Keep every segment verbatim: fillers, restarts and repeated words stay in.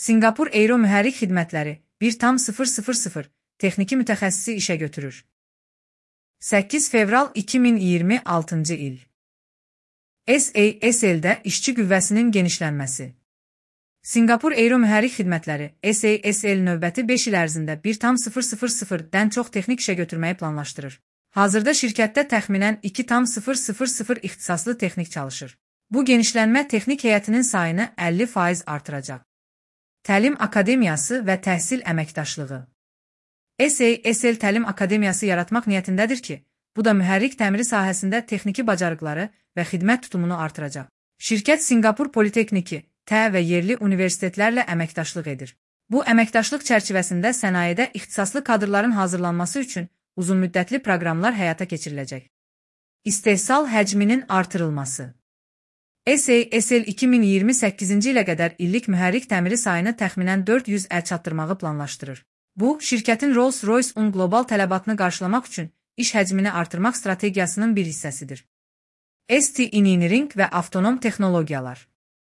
Sinqapur Aero Mühərrik Xidmətləri bir tam sıfır sıfır sıfır texniki mütəxəssisi işə götürür. səkkiz fevral iki min iyirmi altıncı il. S A S L-də işçi qüvvəsinin genişlənməsi. Sinqapur Aero Mühərrik Xidmətləri S A S L növbəti beş il ərzində bir tam sıfır sıfır sıfırdən çox texnik işə götürməyi planlaşdırır. Hazırda şirkətdə təxminən iki tam sıfır sıfır sıfır ixtisaslı texnik çalışır. Bu genişlənmə texnik heyətinin sayını əlli faiz artıracaq. Təlim Akademiyası və Təhsil Əməkdaşlığı. S A S L Təlim Akademiyası yaratmaq niyyətindədir ki, bu da mühərrik təmiri sahəsində texniki bacarıqları və xidmət tutumunu artıracaq. Şirkət Sinqapur Politekniki, T və yerli universitetlərlə əməkdaşlıq edir. Bu əməkdaşlıq çərçivəsində sənayedə ixtisaslı kadrların hazırlanması üçün uzunmüddətli proqramlar həyata keçiriləcək. İstehsal həcminin artırılması. S A S L iki min iyirmi səkkizinci ilə qədər illik mühərrik təmiri sayını təxminən dörd yüzə çatdırmağı planlaşdırır. Bu, şirkətin Rolls-Royce-un qlobal tələbatını qarşılamaq üçün iş həcmini artırmaq strategiyasının bir hissəsidir. S T Engineering və avtonom texnologiyalar.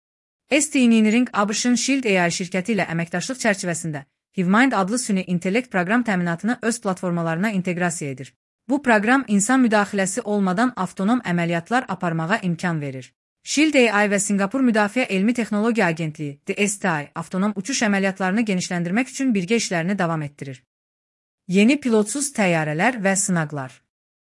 S T Engineering ABŞ-ın Shield A I şirkəti ilə əməkdaşlıq çərçivəsində HiveMind adlı süni intellekt proqram təminatını öz platformalarına inteqrasiya edir. Bu proqram insan müdaxiləsi olmadan avtonom əməliyyatlar aparmağa imkan verir. Shield A I və Sinqapur Müdafiə Elmi Texnologiya Agentliyi D S T I avtonom uçuş əməliyyatlarını genişləndirmək üçün birgə işlərini davam etdirir. Yeni pilotsuz təyyarələr və sınaqlar.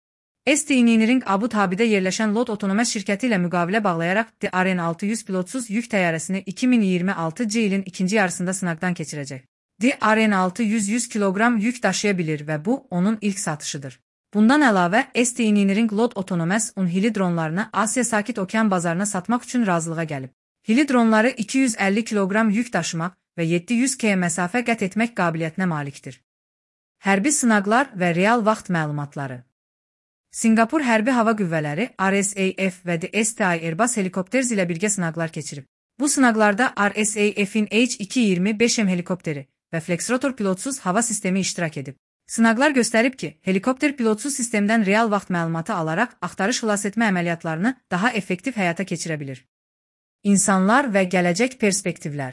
S T Engineering Abu Dhabi'də yerləşən Lot Otonomaz şirkəti ilə müqavilə bağlayaraq D R N altı yüz pilotsuz yük təyyarəsini iki min iyirmi altıncı ilin ikinci yarısında sınaqdan keçirəcək. D R N altı yüz yüz kiloqram yük daşıya bilir və bu onun ilk satışıdır. Bundan əlavə, S T Engineering Lot Otonomaz un Hili dronlarını Asiya Sakit Okean bazarına satmaq üçün razılığa gəlib. Hili dronları iki yüz əlli kiloqram yük daşımaq və yeddi yüz kilometr məsafə qət etmək qabiliyyətinə malikdir. Hərbi sınaqlar və real vaxt məlumatları. Sinqapur Hərbi Hava Qüvvələri R S A F və D S T I Airbus Helicopters ilə birgə sınaqlar keçirib. Bu sınaqlarda R S A F'in H iki yüz iyirmi beş M helikopteri və Flexrotor pilotsuz hava sistemi iştirak edib. Sınaqlar göstərib ki, helikopter pilotsuz sistemdən real vaxt məlumatı alaraq axtarış xilas etmə əməliyyatlarını daha effektiv həyata keçirə bilir. İnsanlar və gələcək perspektivlər.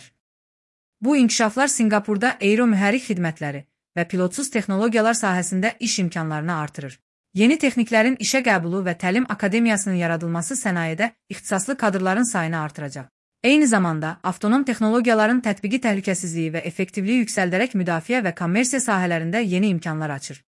Bu inkişaflar Sinqapurda aero mühərrik xidmətləri və pilotsuz texnologiyalar sahəsində iş imkanlarını artırır. Yeni texniklərin işə qəbulu və təlim akademiyasının yaradılması sənayedə ixtisaslı kadrların sayını artıracaq. Eyni zamanda, avtonom texnologiyaların tətbiqi təhlükəsizliyi və effektivliyi yüksəldərək müdafiə və kommersiya sahələrində yeni imkanlar açır.